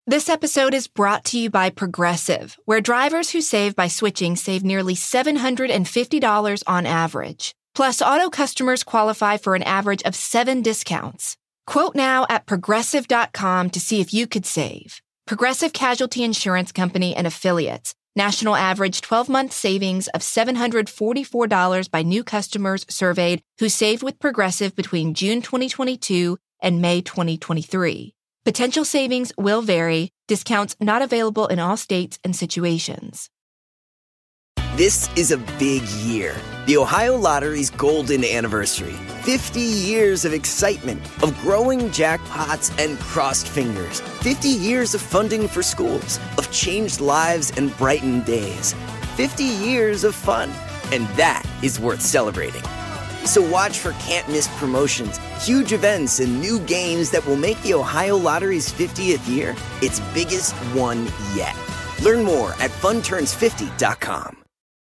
This episode is brought to you by Progressive, where drivers who save by switching save nearly $750 on average. Plus, auto customers qualify for an average of 7 discounts. Quote now at Progressive.com to see if you could save. Progressive Casualty Insurance Company and Affiliates. National average 12-month savings of $744 by new customers surveyed who saved with Progressive between June 2022 and May 2023. Potential savings will vary. Discounts not available in all states and situations. This is a big year. The Ohio Lottery's golden anniversary. 50 years of excitement, of growing jackpots and crossed fingers. 50 years of funding for schools, of changed lives and brightened days. 50 years of fun, and that is worth celebrating. So watch for can't-miss promotions, huge events, and new games that will make the Ohio Lottery's 50th year its biggest one yet. Learn more at funturns50.com.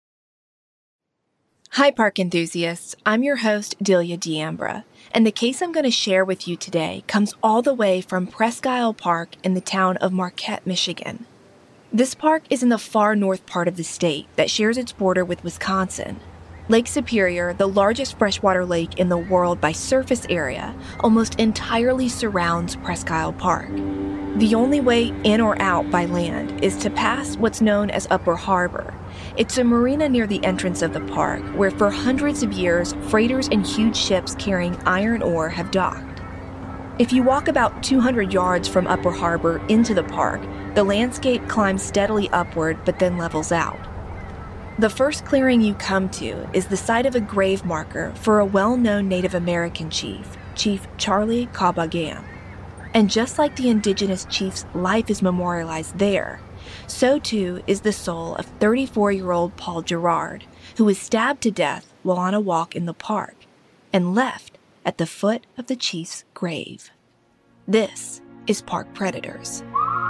Hi, park enthusiasts. I'm your host, Delia D'Ambra, and the case I'm going to share with you today comes all the way from Presque Isle Park in the town of Marquette, Michigan. This park is in the far north part of the state that shares its border with Wisconsin. Lake Superior, the largest freshwater lake in the world by surface area, almost entirely surrounds Presque Isle Park. The only way in or out by land is to pass what's known as Upper Harbor. It's a marina near the entrance of the park where for hundreds of years, freighters and huge ships carrying iron ore have docked. If you walk about 200 yards from Upper Harbor into the park, the landscape climbs steadily upward but then levels out. The first clearing you come to is the site of a grave marker for a well-known Native American chief, Chief Charlie Kabagam. And just like the indigenous chief's life is memorialized there, so too is the soul of 34-year-old Paul Gerard, who was stabbed to death while on a walk in the park and left at the foot of the chief's grave. This is Park Predators.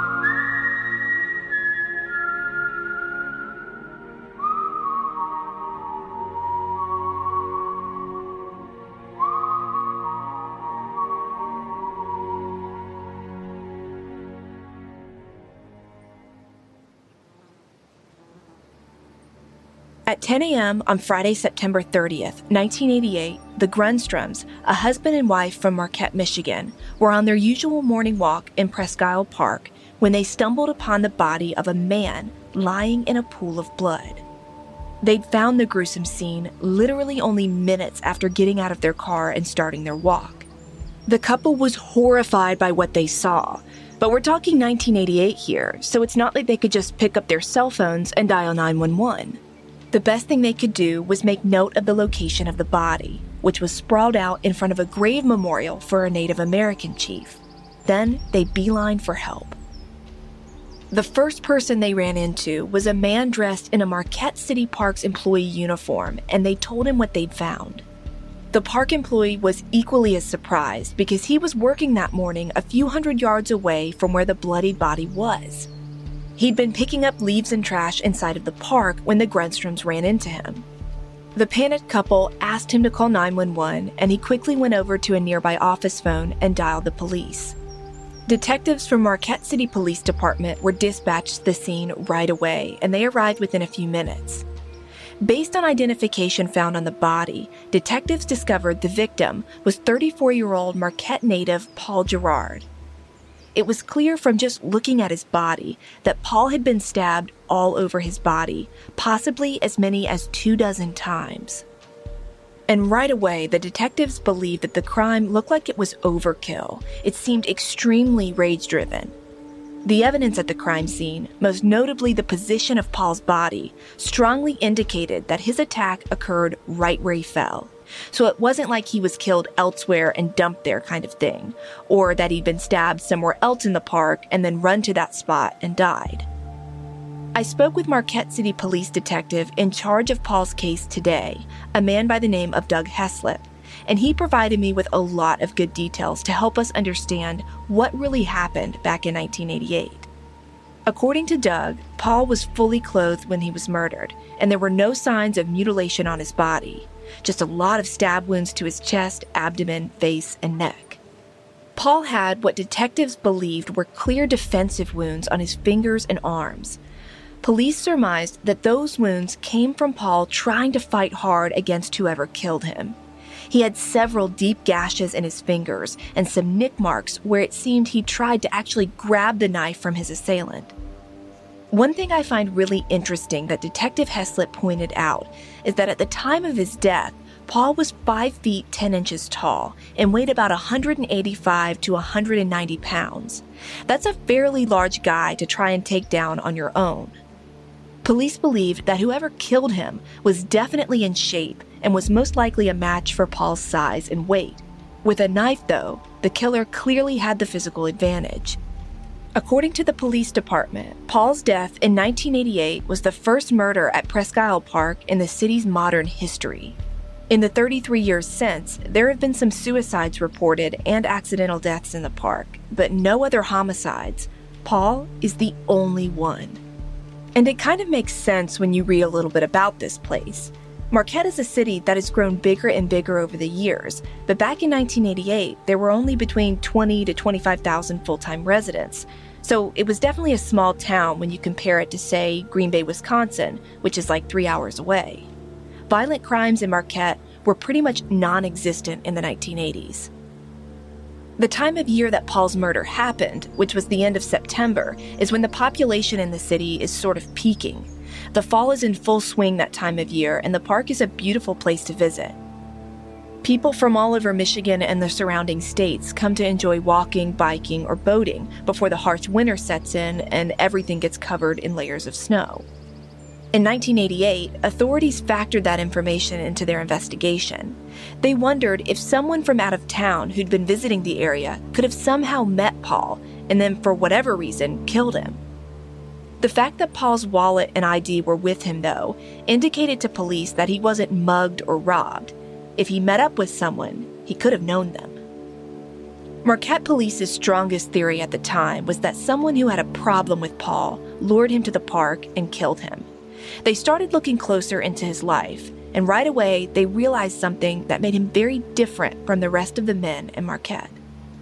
At 10 a.m. on Friday, September 30th, 1988, the Grunstroms, a husband and wife from Marquette, Michigan, were on their usual morning walk in Presque Isle Park when they stumbled upon the body of a man lying in a pool of blood. They'd found the gruesome scene literally only minutes after getting out of their car and starting their walk. The couple was horrified by what they saw, but we're talking 1988 here, so it's not like they could just pick up their cell phones and dial 911. The best thing they could do was make note of the location of the body, which was sprawled out in front of a grave memorial for a Native American chief. Then they beelined for help. The first person they ran into was a man dressed in a Marquette City Parks employee uniform, and they told him what they'd found. The park employee was equally as surprised because he was working that morning a few hundred yards away from where the bloodied body was. He'd been picking up leaves and trash inside of the park when the Grunstroms ran into him. The panicked couple asked him to call 911, and he quickly went over to a nearby office phone and dialed the police. Detectives from Marquette City Police Department were dispatched to the scene right away, and they arrived within a few minutes. Based on identification found on the body, detectives discovered the victim was 34-year-old Marquette native Paul Gerard. It was clear from just looking at his body that Paul had been stabbed all over his body, possibly as many as 24 times. And right away, the detectives believed that the crime looked like it was overkill. It seemed extremely rage-driven. The evidence at the crime scene, most notably the position of Paul's body, strongly indicated that his attack occurred right where he fell. So it wasn't like he was killed elsewhere and dumped there kind of thing, or that he'd been stabbed somewhere else in the park and then run to that spot and died. I spoke with Marquette City Police Detective in charge of Paul's case today, a man by the name of Doug Heslip, and he provided me with a lot of good details to help us understand what really happened back in 1988. According to Doug, Paul was fully clothed when he was murdered, and there were no signs of mutilation on his body. Just a lot of stab wounds to his chest, abdomen, face, and neck. Paul had what detectives believed were clear defensive wounds on his fingers and arms. Police surmised that those wounds came from Paul trying to fight hard against whoever killed him. He had several deep gashes in his fingers and some nick marks where it seemed he tried to actually grab the knife from his assailant. One thing I find really interesting that Detective Heslett pointed out is that at the time of his death, Paul was 5 feet 10 inches tall and weighed about 185 to 190 pounds. That's a fairly large guy to try and take down on your own. Police believed that whoever killed him was definitely in shape and was most likely a match for Paul's size and weight. With a knife, though, the killer clearly had the physical advantage. According to the police department, Paul's death in 1988 was the first murder at Presque Isle Park in the city's modern history. In the 33 years since, there have been some suicides reported and accidental deaths in the park, but no other homicides. Paul is the only one. And it kind of makes sense when you read a little bit about this place. Marquette is a city that has grown bigger and bigger over the years, but back in 1988, there were only between 20 to 25,000 full-time residents. So it was definitely a small town when you compare it to, say, Green Bay, Wisconsin, which is like 3 hours away. Violent crimes in Marquette were pretty much non-existent in the 1980s. The time of year that Paul's murder happened, which was the end of September, is when the population in the city is sort of peaking. The fall is in full swing that time of year, and the park is a beautiful place to visit. People from all over Michigan and the surrounding states come to enjoy walking, biking, or boating before the harsh winter sets in and everything gets covered in layers of snow. In 1988, authorities factored that information into their investigation. They wondered if someone from out of town who'd been visiting the area could have somehow met Paul and then, for whatever reason, killed him. The fact that Paul's wallet and ID were with him, though, indicated to police that he wasn't mugged or robbed. If he met up with someone, he could have known them. Marquette Police's strongest theory at the time was that someone who had a problem with Paul lured him to the park and killed him. They started looking closer into his life, and right away they realized something that made him very different from the rest of the men in Marquette.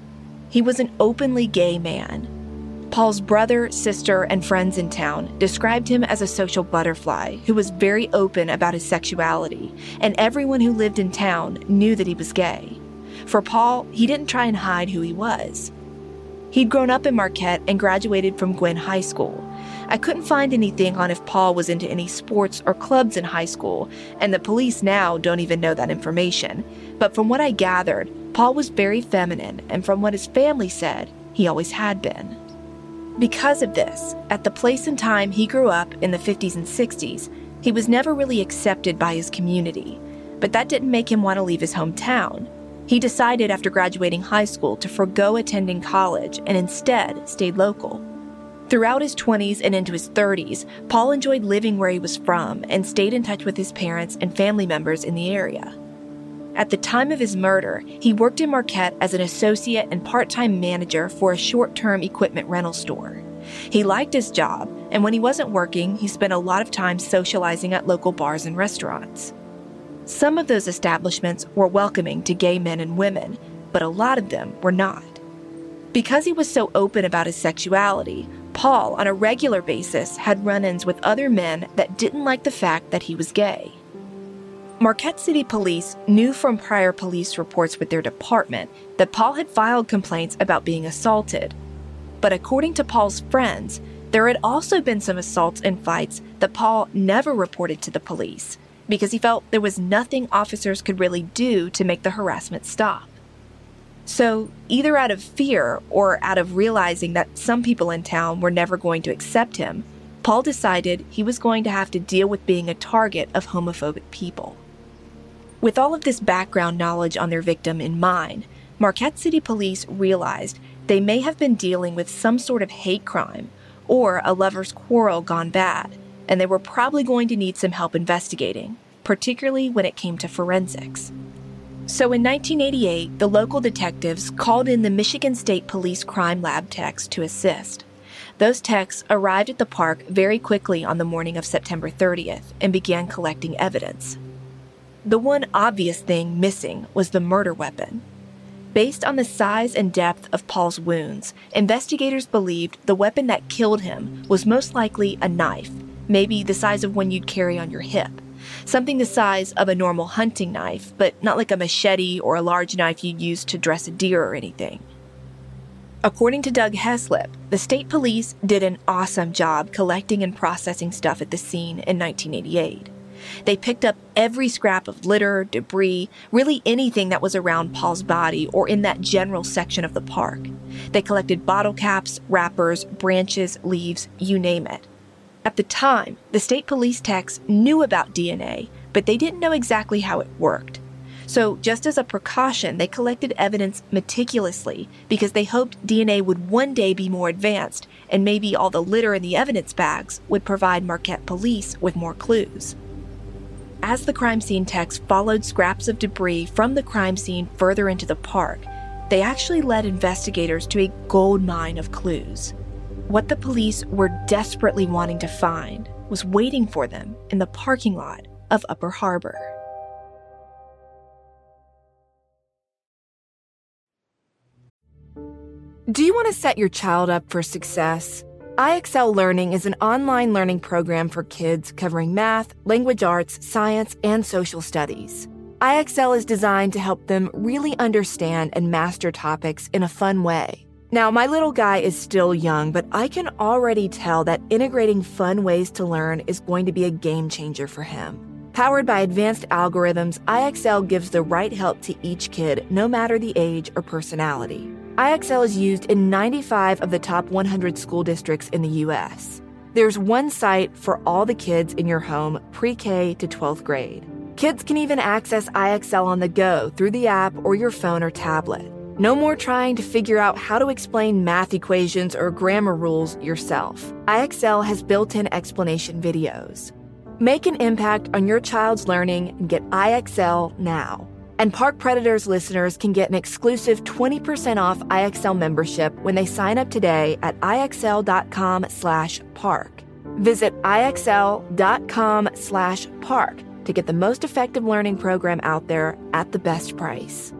He was an openly gay man. Paul's brother, sister, and friends in town described him as a social butterfly who was very open about his sexuality, and everyone who lived in town knew that he was gay. For Paul, he didn't try and hide who he was. He'd grown up in Marquette and graduated from Gwynn High School. I couldn't find anything on if Paul was into any sports or clubs in high school, and the police now don't even know that information. But from what I gathered, Paul was very feminine, and from what his family said, he always had been. Because of this, at the place and time he grew up in the 50s and 60s, he was never really accepted by his community. But that didn't make him want to leave his hometown. He decided after graduating high school to forgo attending college and instead stayed local. Throughout his 20s and into his 30s, Paul enjoyed living where he was from and stayed in touch with his parents and family members in the area. At the time of his murder, he worked in Marquette as an associate and part-time manager for a short-term equipment rental store. He liked his job, and when he wasn't working, he spent a lot of time socializing at local bars and restaurants. Some of those establishments were welcoming to gay men and women, but a lot of them were not. Because he was so open about his sexuality, Paul, on a regular basis, had run-ins with other men that didn't like the fact that he was gay. Marquette City Police knew from prior police reports with their department that Paul had filed complaints about being assaulted. But according to Paul's friends, there had also been some assaults and fights that Paul never reported to the police because he felt there was nothing officers could really do to make the harassment stop. So, either out of fear or out of realizing that some people in town were never going to accept him, Paul decided he was going to have to deal with being a target of homophobic people. With all of this background knowledge on their victim in mind, Marquette City Police realized they may have been dealing with some sort of hate crime or a lover's quarrel gone bad, and they were probably going to need some help investigating, particularly when it came to forensics. So in 1988, the local detectives called in the Michigan State Police Crime Lab techs to assist. Those techs arrived at the park very quickly on the morning of September 30th and began collecting evidence. The one obvious thing missing was the murder weapon. Based on the size and depth of Paul's wounds, investigators believed the weapon that killed him was most likely a knife, maybe the size of one you'd carry on your hip. Something the size of a normal hunting knife, but not like a machete or a large knife you'd use to dress a deer or anything. According to Doug Heslip, the state police did an awesome job collecting and processing stuff at the scene in 1988. They picked up every scrap of litter, debris, really anything that was around Paul's body or in that general section of the park. They collected bottle caps, wrappers, branches, leaves, you name it. At the time, the state police techs knew about DNA, but they didn't know exactly how it worked. So just as a precaution, they collected evidence meticulously because they hoped DNA would one day be more advanced and maybe all the litter in the evidence bags would provide Marquette police with more clues. As the crime scene techs followed scraps of debris from the crime scene further into the park, they actually led investigators to a gold mine of clues. What the police were desperately wanting to find was waiting for them in the parking lot of Upper Harbor. Do you want to set your child up for success? IXL Learning is an online learning program for kids covering math, language arts, science, and social studies. IXL is designed to help them really understand and master topics in a fun way. Now, my little guy is still young, but I can already tell that integrating fun ways to learn is going to be a game changer for him. Powered by advanced algorithms, IXL gives the right help to each kid, no matter the age or personality. IXL is used in 95 of the top 100 school districts in the U.S. There's one site for all the kids in your home, pre-K to 12th grade. Kids can even access IXL on the go through the app or your phone or tablet. No more trying to figure out how to explain math equations or grammar rules yourself. IXL has built-in explanation videos. Make an impact on your child's learning and get IXL now. And Park Predators listeners can get an exclusive 20% off IXL membership when they sign up today at IXL.com/park. Visit IXL.com/park to get the most effective learning program out there at the best price.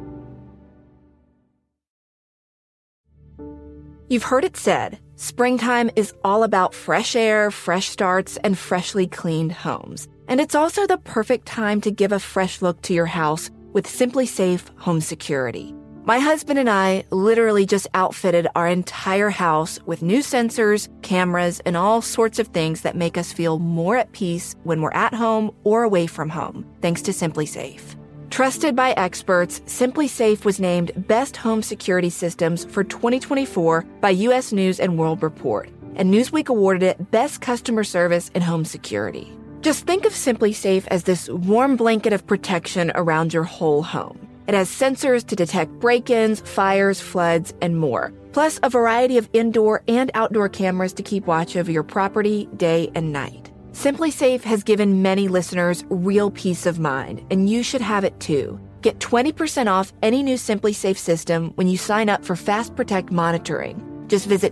You've heard it said, springtime is all about fresh air, fresh starts, and freshly cleaned homes. And it's also the perfect time to give a fresh look to your house with SimpliSafe Home Security. My husband and I literally just outfitted our entire house with new sensors, cameras, and all sorts of things that make us feel more at peace when we're at home or away from home, thanks to SimpliSafe. Trusted by experts, SimpliSafe was named Best Home Security Systems for 2024 by U.S. News & World Report, and Newsweek awarded it Best Customer Service in Home Security. Just think of SimpliSafe as this warm blanket of protection around your whole home. It has sensors to detect break-ins, fires, floods, and more, plus a variety of indoor and outdoor cameras to keep watch over your property day and night. SimpliSafe has given many listeners real peace of mind, and you should have it too. Get 20% off any new SimpliSafe system when you sign up for Fast Protect monitoring. Just visit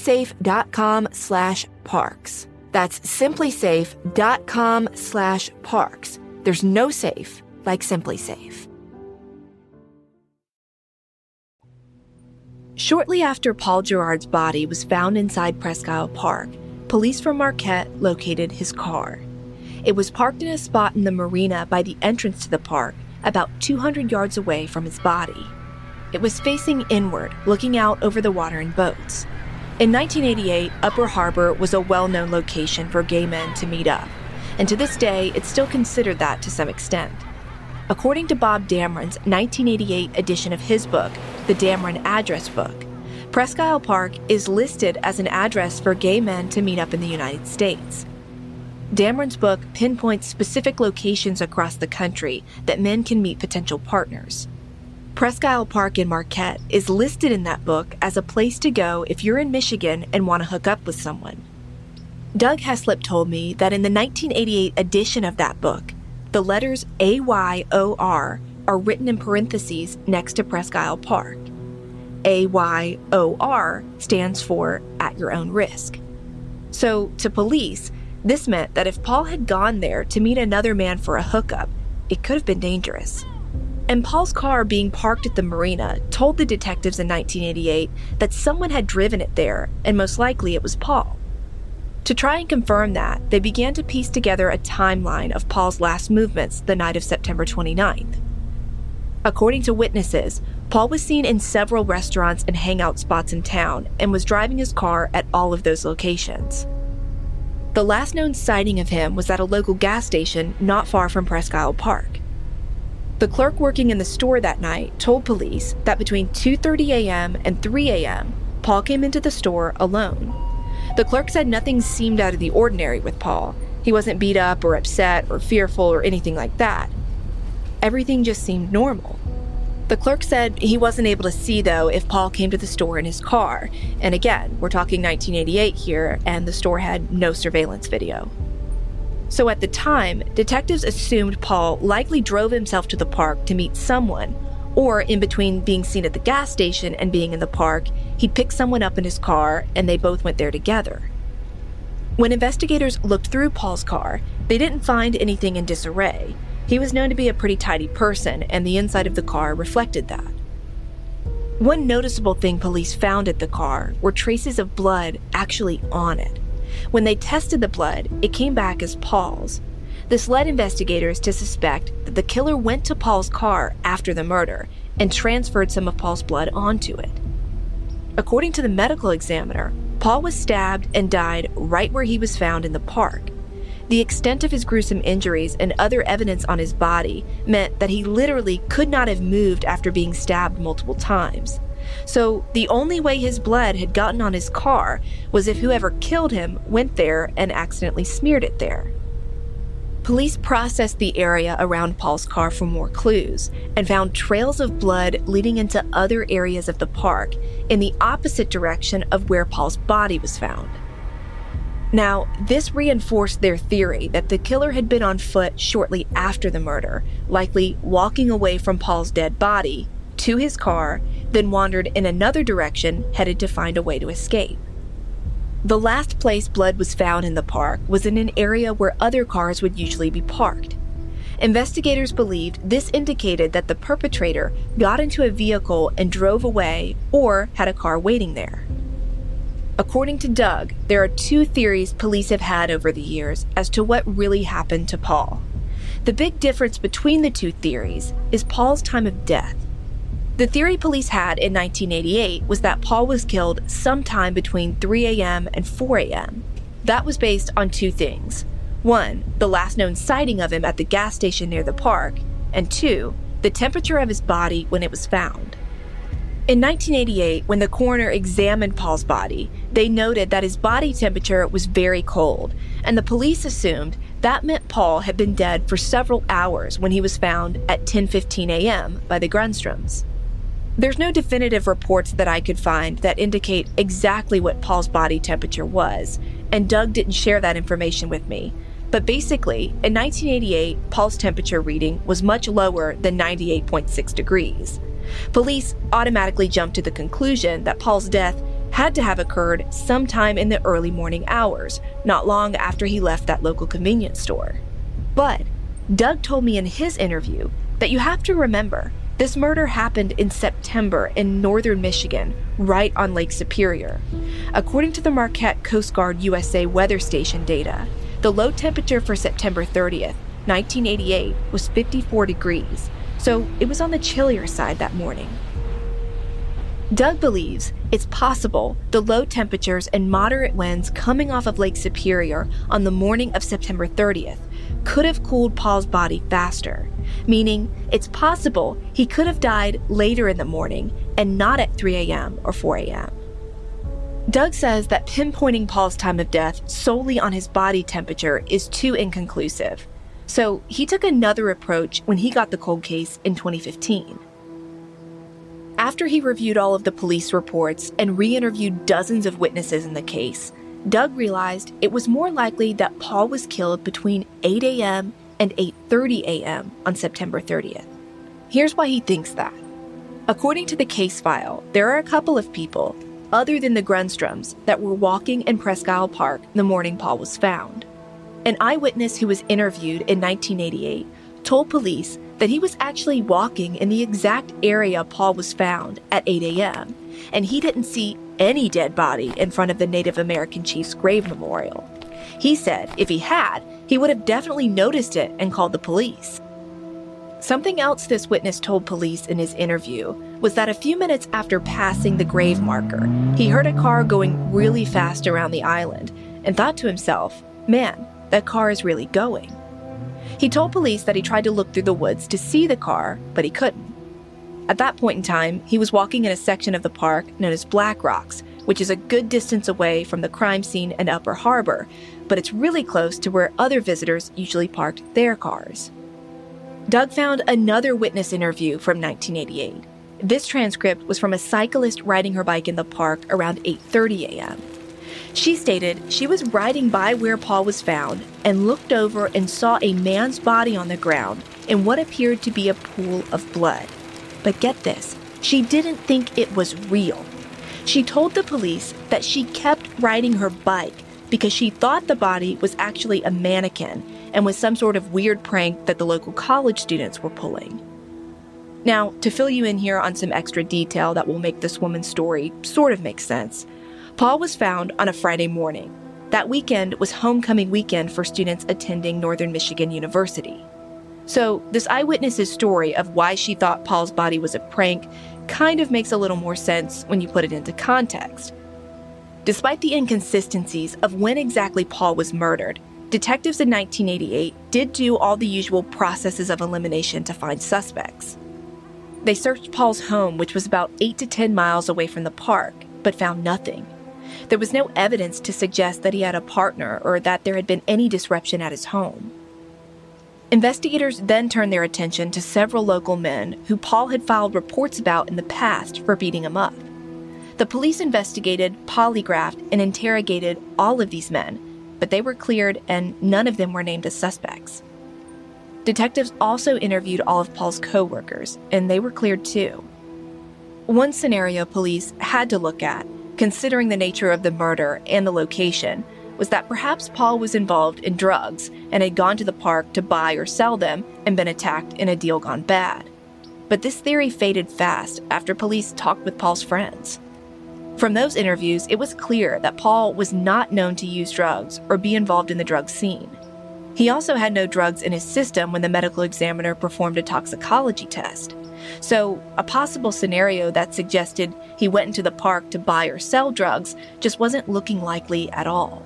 SimpliSafe.com/parks. That's SimpliSafe.com/parks. There's no safe like SimpliSafe. Shortly after Paul Gerard's body was found inside Presque Isle Park, police from Marquette located his car. It was parked in a spot in the marina by the entrance to the park, about 200 yards away from his body. It was facing inward, looking out over the water and boats. In 1988, Upper Harbor was a well-known location for gay men to meet up, and to this day, it's still considered that to some extent. According to Bob Dameron's 1988 edition of his book, The Dameron Address Book, Presque Isle Park is listed as an address for gay men to meet up in the United States. Dameron's book pinpoints specific locations across the country that men can meet potential partners. Presque Isle Park in Marquette is listed in that book as a place to go if you're in Michigan and want to hook up with someone. Doug Heslip told me that in the 1988 edition of that book, the letters AYOR are written in parentheses next to Presque Isle Park. AYOR stands for at your own risk. So, to police, this meant that if Paul had gone there to meet another man for a hookup, it could have been dangerous. And Paul's car being parked at the marina told the detectives in 1988 that someone had driven it there, and most likely it was Paul. To try and confirm that, they began to piece together a timeline of Paul's last movements the night of September 29th. According to witnesses, Paul was seen in several restaurants and hangout spots in town and was driving his car at all of those locations. The last known sighting of him was at a local gas station not far from Presque Isle Park. The clerk working in the store that night told police that between 2:30 a.m. and 3 a.m., Paul came into the store alone. The clerk said nothing seemed out of the ordinary with Paul. He wasn't beat up or upset or fearful or anything like that. Everything just seemed normal. The clerk said he wasn't able to see, though, if Paul came to the store in his car. And again, we're talking 1988 here, and the store had no surveillance video. So at the time, detectives assumed Paul likely drove himself to the park to meet someone, or in between being seen at the gas station and being in the park, he'd pick someone up in his car and they both went there together. When investigators looked through Paul's car, they didn't find anything in disarray. He was known to be a pretty tidy person, and the inside of the car reflected that. One noticeable thing police found at the car were traces of blood actually on it. When they tested the blood, it came back as Paul's. This led investigators to suspect that the killer went to Paul's car after the murder and transferred some of Paul's blood onto it. According to the medical examiner, Paul was stabbed and died right where he was found in the park. The extent of his gruesome injuries and other evidence on his body meant that he literally could not have moved after being stabbed multiple times. So the only way his blood had gotten on his car was if whoever killed him went there and accidentally smeared it there. Police processed the area around Paul's car for more clues and found trails of blood leading into other areas of the park in the opposite direction of where Paul's body was found. Now, this reinforced their theory that the killer had been on foot shortly after the murder, likely walking away from Paul's dead body to his car, then wandered in another direction, headed to find a way to escape. The last place blood was found in the park was in an area where other cars would usually be parked. Investigators believed this indicated that the perpetrator got into a vehicle and drove away or had a car waiting there. According to Doug, there are two theories police have had over the years as to what really happened to Paul. The big difference between the two theories is Paul's time of death. The theory police had in 1988 was that Paul was killed sometime between 3 a.m. and 4 a.m. That was based on two things. One, the last known sighting of him at the gas station near the park, and two, the temperature of his body when it was found. In 1988, when the coroner examined Paul's body, they noted that his body temperature was very cold, and the police assumed that meant Paul had been dead for several hours when he was found at 10:15 a.m. by the Grundstroms. There's no definitive reports that I could find that indicate exactly what Paul's body temperature was, and Doug didn't share that information with me. But basically, in 1988, Paul's temperature reading was much lower than 98.6 degrees. Police automatically jumped to the conclusion that Paul's death had to have occurred sometime in the early morning hours, not long after he left that local convenience store. But Doug told me in his interview that you have to remember, this murder happened in September in northern Michigan, right on Lake Superior. According to the Marquette Coast Guard USA weather station data, the low temperature for September 30th, 1988 was 54 degrees, so it was on the chillier side that morning. Doug believes it's possible the low temperatures and moderate winds coming off of Lake Superior on the morning of September 30th could have cooled Paul's body faster, meaning it's possible he could have died later in the morning and not at 3 a.m. or 4 a.m. Doug says that pinpointing Paul's time of death solely on his body temperature is too inconclusive, so he took another approach when he got the cold case in 2015. After he reviewed all of the police reports and re-interviewed dozens of witnesses in the case, Doug realized it was more likely that Paul was killed between 8 a.m. and 8:30 a.m. on September 30th. Here's why he thinks that. According to the case file, there are a couple of people, other than the Grundstroms, that were walking in Presque Isle Park the morning Paul was found. An eyewitness who was interviewed in 1988 told police that he was actually walking in the exact area Paul was found at 8 a.m., and he didn't see any dead body in front of the Native American chief's grave memorial. He said if he had, he would have definitely noticed it and called the police. Something else this witness told police in his interview was that a few minutes after passing the grave marker, he heard a car going really fast around the island and thought to himself, man, that car is really going. He told police that he tried to look through the woods to see the car, but he couldn't. At that point in time, he was walking in a section of the park known as Black Rocks, which is a good distance away from the crime scene and Upper Harbor, but it's really close to where other visitors usually parked their cars. Doug found another witness interview from 1988. This transcript was from a cyclist riding her bike in the park around 8:30 a.m. She stated she was riding by where Paul was found and looked over and saw a man's body on the ground in what appeared to be a pool of blood. But get this, she didn't think it was real. She told the police that she kept riding her bike because she thought the body was actually a mannequin and was some sort of weird prank that the local college students were pulling. Now, to fill you in here on some extra detail that will make this woman's story sort of make sense, Paul was found on a Friday morning. That weekend was homecoming weekend for students attending Northern Michigan University. So this eyewitness's story of why she thought Paul's body was a prank kind of makes a little more sense when you put it into context. Despite the inconsistencies of when exactly Paul was murdered, detectives in 1988 did do all the usual processes of elimination to find suspects. They searched Paul's home, which was about 8 to 10 miles away from the park, but found nothing. There was no evidence to suggest that he had a partner or that there had been any disruption at his home. Investigators then turned their attention to several local men who Paul had filed reports about in the past for beating him up. The police investigated, polygraphed, and interrogated all of these men, but they were cleared and none of them were named as suspects. Detectives also interviewed all of Paul's co-workers, and they were cleared too. One scenario police had to look at, considering the nature of the murder and the location, was that perhaps Paul was involved in drugs and had gone to the park to buy or sell them and been attacked in a deal gone bad. But this theory faded fast after police talked with Paul's friends. From those interviews, it was clear that Paul was not known to use drugs or be involved in the drug scene. He also had no drugs in his system when the medical examiner performed a toxicology test. So, a possible scenario that suggested he went into the park to buy or sell drugs just wasn't looking likely at all.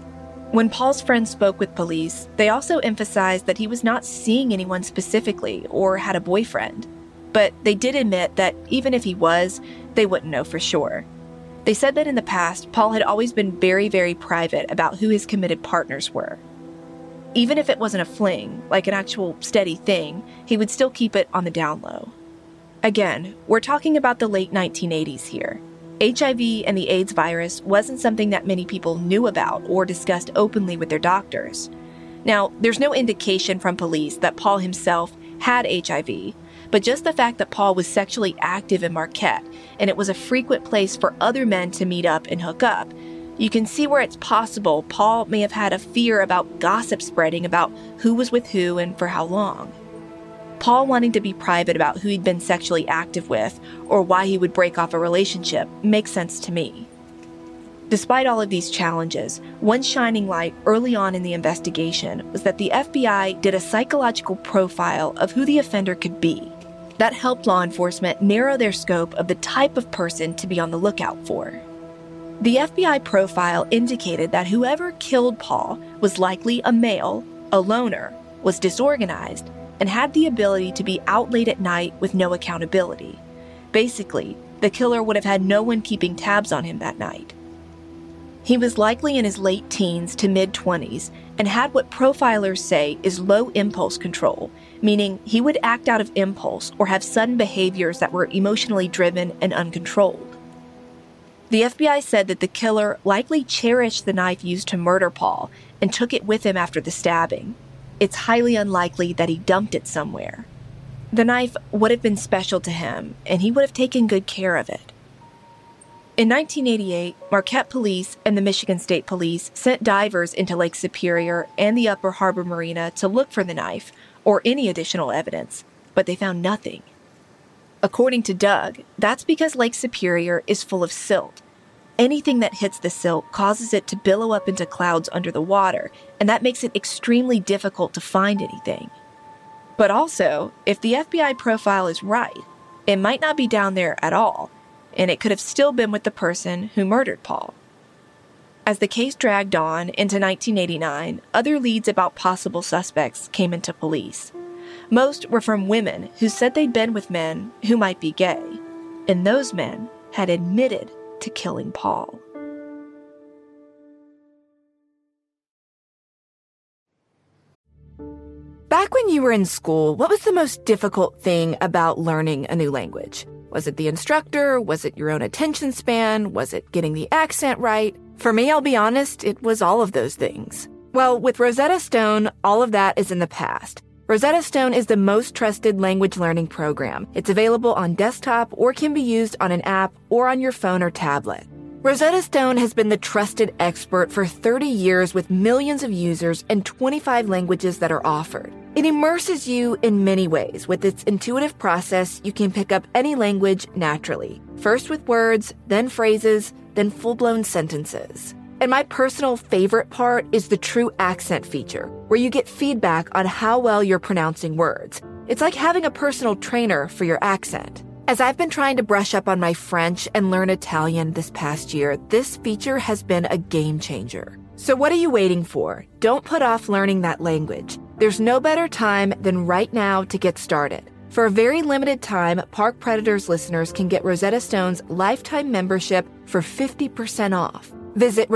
When Paul's friends spoke with police, they also emphasized that he was not seeing anyone specifically or had a boyfriend. But they did admit that even if he was, they wouldn't know for sure. They said that in the past, Paul had always been very, very private about who his committed partners were. Even if it wasn't a fling, like an actual steady thing, he would still keep it on the down low. Again, we're talking about the late 1980s here. HIV and the AIDS virus wasn't something that many people knew about or discussed openly with their doctors. Now, there's no indication from police that Paul himself had HIV, but just the fact that Paul was sexually active in Marquette and it was a frequent place for other men to meet up and hook up, you can see where it's possible Paul may have had a fear about gossip spreading about who was with who and for how long. Paul wanting to be private about who he'd been sexually active with or why he would break off a relationship makes sense to me. Despite all of these challenges, one shining light early on in the investigation was that the FBI did a psychological profile of who the offender could be. That helped law enforcement narrow their scope of the type of person to be on the lookout for. The FBI profile indicated that whoever killed Paul was likely a male, a loner, was disorganized, and had the ability to be out late at night with no accountability. Basically, the killer would have had no one keeping tabs on him that night. He was likely in his late teens to mid-20s and had what profilers say is low impulse control, meaning he would act out of impulse or have sudden behaviors that were emotionally driven and uncontrolled. The FBI said that the killer likely cherished the knife used to murder Paul and took it with him after the stabbing. It's highly unlikely that he dumped it somewhere. The knife would have been special to him, and he would have taken good care of it. In 1988, Marquette Police and the Michigan State Police sent divers into Lake Superior and the Upper Harbor Marina to look for the knife or any additional evidence, but they found nothing. According to Doug, that's because Lake Superior is full of silt. Anything that hits the silt causes it to billow up into clouds under the water, and that makes it extremely difficult to find anything. But also, if the FBI profile is right, it might not be down there at all, and it could have still been with the person who murdered Paul. As the case dragged on into 1989, other leads about possible suspects came into police. Most were from women who said they'd been with men who might be gay, and those men had admitted to killing Paul. Back when you were in school, what was the most difficult thing about learning a new language? Was it the instructor? Was it your own attention span? Was it getting the accent right? For me, I'll be honest, it was all of those things. Well, with Rosetta Stone, all of that is in the past. Rosetta Stone is the most trusted language learning program. It's available on desktop or can be used on an app or on your phone or tablet. Rosetta Stone has been the trusted expert for 30 years with millions of users and 25 languages that are offered. It immerses you in many ways. With its intuitive process, you can pick up any language naturally. First with words, then phrases, then full-blown sentences. And my personal favorite part is the true accent feature, where you get feedback on how well you're pronouncing words. It's like having a personal trainer for your accent. As I've been trying to brush up on my French and learn Italian this past year, this feature has been a game changer. So what are you waiting for? Don't put off learning that language. There's no better time than right now to get started. For a very limited time, Park Predators listeners can get Rosetta Stone's lifetime membership for 50% off. Visit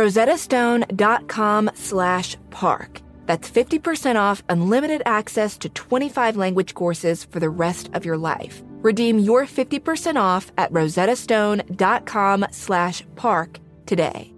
rosettastone.com/park. That's 50% off unlimited access to 25 language courses for the rest of your life. Redeem your 50% off at rosettastone.com/park today.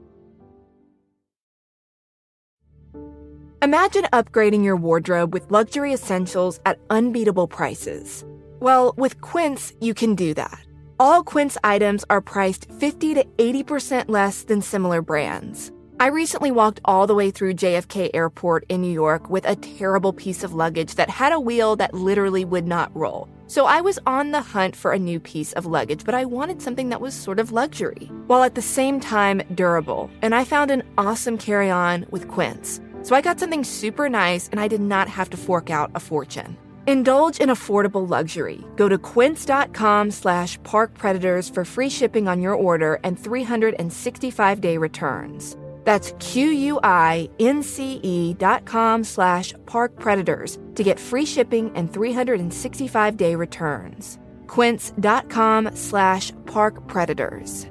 Imagine upgrading your wardrobe with luxury essentials at unbeatable prices. Well, with Quince, you can do that. All Quince items are priced 50 to 80% less than similar brands. I recently walked all the way through JFK Airport in New York with a terrible piece of luggage that had a wheel that literally would not roll. So I was on the hunt for a new piece of luggage, but I wanted something that was sort of luxury, while at the same time durable. And I found an awesome carry-on with Quince. So I got something super nice, and I did not have to fork out a fortune. Indulge in affordable luxury. Go to quince.com/parkpredators for free shipping on your order and 365-day returns. That's QUINCE.com/parkpredators to get free shipping and 365-day returns. Quince.com/parkpredators.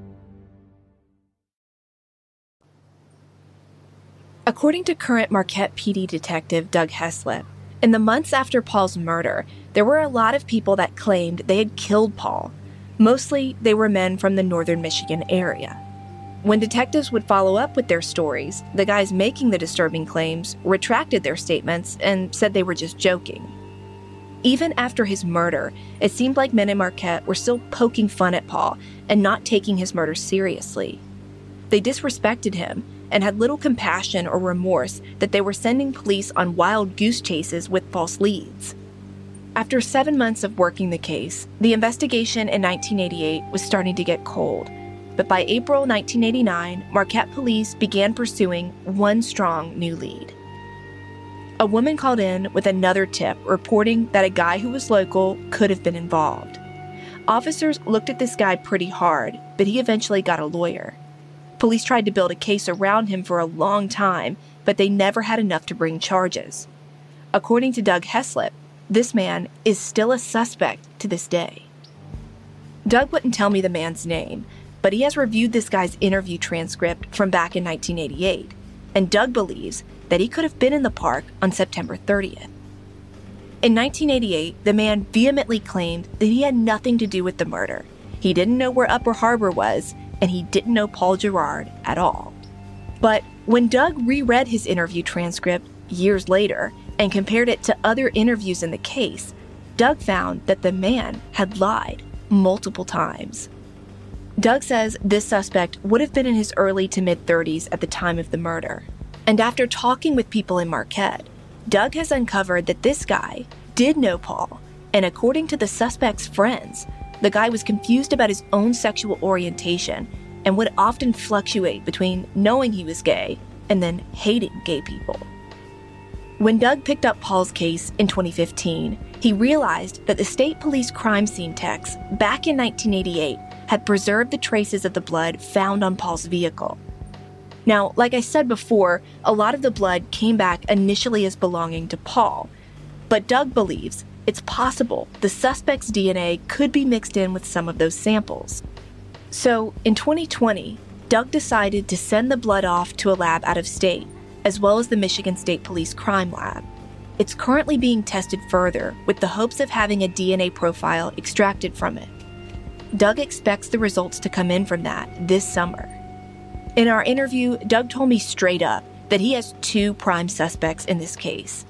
According to current Marquette PD detective Doug Heslip, in the months after Paul's murder, there were a lot of people that claimed they had killed Paul. Mostly, they were men from the northern Michigan area. When detectives would follow up with their stories, the guys making the disturbing claims retracted their statements and said they were just joking. Even after his murder, it seemed like men in Marquette were still poking fun at Paul and not taking his murder seriously. They disrespected him and had little compassion or remorse that they were sending police on wild goose chases with false leads. After 7 months of working the case, the investigation in 1988 was starting to get cold. But by April 1989, Marquette police began pursuing one strong new lead. A woman called in with another tip reporting that a guy who was local could have been involved. Officers looked at this guy pretty hard, but he eventually got a lawyer. Police tried to build a case around him for a long time, but they never had enough to bring charges. According to Doug Heslip, this man is still a suspect to this day. Doug wouldn't tell me the man's name, but he has reviewed this guy's interview transcript from back in 1988, and Doug believes that he could have been in the park on September 30th. In 1988, the man vehemently claimed that he had nothing to do with the murder. He didn't know where Upper Harbor was, and he didn't know Paul Gerard at all. But when Doug reread his interview transcript years later and compared it to other interviews in the case, Doug found that the man had lied multiple times. Doug says this suspect would have been in his early to mid-30s at the time of the murder. And after talking with people in Marquette, Doug has uncovered that this guy did know Paul And according to the suspect's friends, the guy was confused about his own sexual orientation and would often fluctuate between knowing he was gay and then hating gay people. When Doug picked up Paul's case in 2015, he realized that the state police crime scene techs back in 1988 had preserved the traces of the blood found on Paul's vehicle. Now, like I said before, a lot of the blood came back initially as belonging to Paul, but Doug believes it's possible the suspect's DNA could be mixed in with some of those samples. So, in 2020, Doug decided to send the blood off to a lab out of state, as well as the Michigan State Police Crime Lab. It's currently being tested further with the hopes of having a DNA profile extracted from it. Doug expects the results to come in from that this summer. In our interview, Doug told me straight up that he has two prime suspects in this case.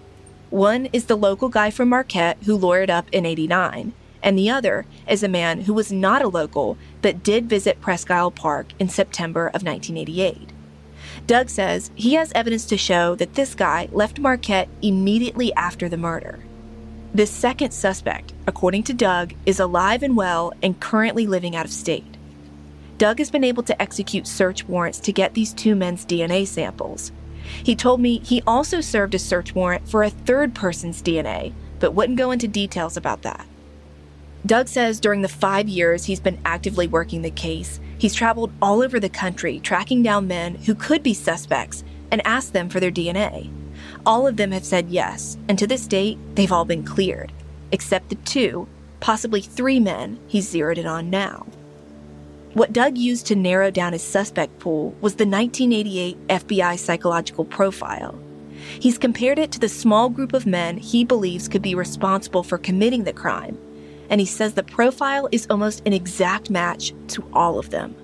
One is the local guy from Marquette who lawyered up in '89, and the other is a man who was not a local but did visit Presque Isle Park in September of 1988. Doug says he has evidence to show that this guy left Marquette immediately after the murder. This second suspect, according to Doug, is alive and well and currently living out of state. Doug has been able to execute search warrants to get these two men's DNA samples. He told me he also served a search warrant for a third person's DNA, but wouldn't go into details about that. Doug says during the 5 years he's been actively working the case, he's traveled all over the country tracking down men who could be suspects and asked them for their DNA. All of them have said yes, and to this date, they've all been cleared, except the two, possibly three men he's zeroed in on now. What Doug used to narrow down his suspect pool was the 1988 FBI psychological profile. He's compared it to the small group of men he believes could be responsible for committing the crime, and he says the profile is almost an exact match to all of them.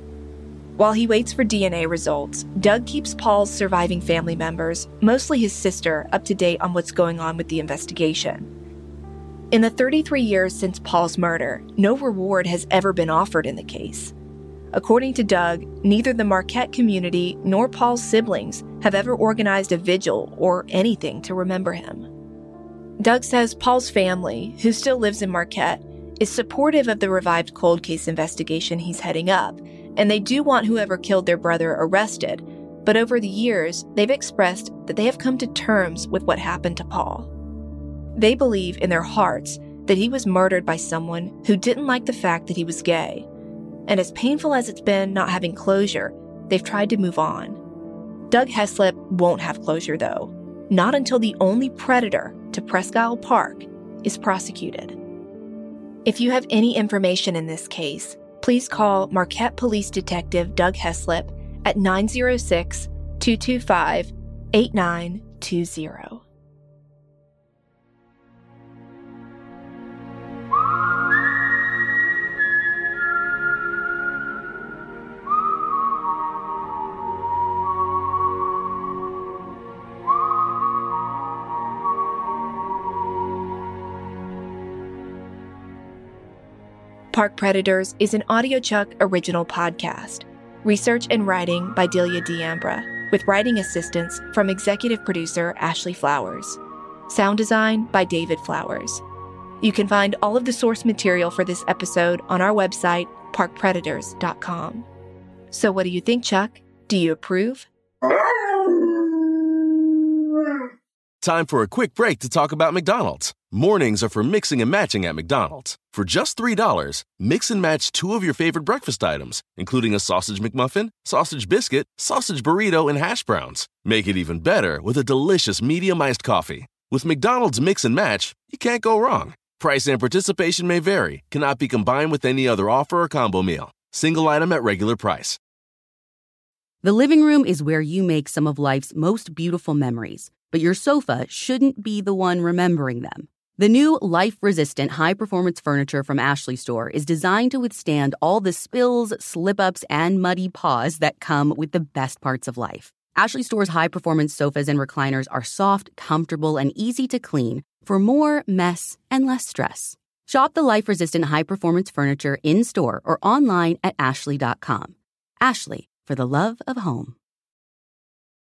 While he waits for DNA results, Doug keeps Paul's surviving family members, mostly his sister, up to date on what's going on with the investigation. In the 33 years since Paul's murder, no reward has ever been offered in the case. According to Doug, neither the Marquette community nor Paul's siblings have ever organized a vigil or anything to remember him. Doug says Paul's family, who still lives in Marquette, is supportive of the revived cold case investigation he's heading up, and they do want whoever killed their brother arrested, but over the years, they've expressed that they have come to terms with what happened to Paul. They believe in their hearts that he was murdered by someone who didn't like the fact that he was gay, and as painful as it's been not having closure, they've tried to move on. Doug Heslip won't have closure, though, not until the only predator to Presque Isle Park is prosecuted. If you have any information in this case, please call Marquette Police Detective Doug Heslip at 906-225-8920. Park Predators is an AudioChuck original podcast. Research and writing by Delia D'Ambra, with writing assistance from executive producer Ashley Flowers. Sound design by David Flowers. You can find all of the source material for this episode on our website, parkpredators.com. So what do you think, Chuck? Do you approve? Time for a quick break to talk about McDonald's. Mornings are for mixing and matching at McDonald's. For just $3, mix and match two of your favorite breakfast items, including a sausage McMuffin, sausage biscuit, sausage burrito, and hash browns. Make it even better with a delicious medium iced coffee. With McDonald's Mix and Match, you can't go wrong. Price and participation may vary, cannot be combined with any other offer or combo meal. Single item at regular price. The living room is where you make some of life's most beautiful memories, but your sofa shouldn't be the one remembering them. The new life-resistant high-performance furniture from Ashley Store is designed to withstand all the spills, slip-ups, and muddy paws that come with the best parts of life. Ashley Store's high-performance sofas and recliners are soft, comfortable, and easy to clean for more mess and less stress. Shop the life-resistant high-performance furniture in-store or online at ashley.com. Ashley, for the love of home.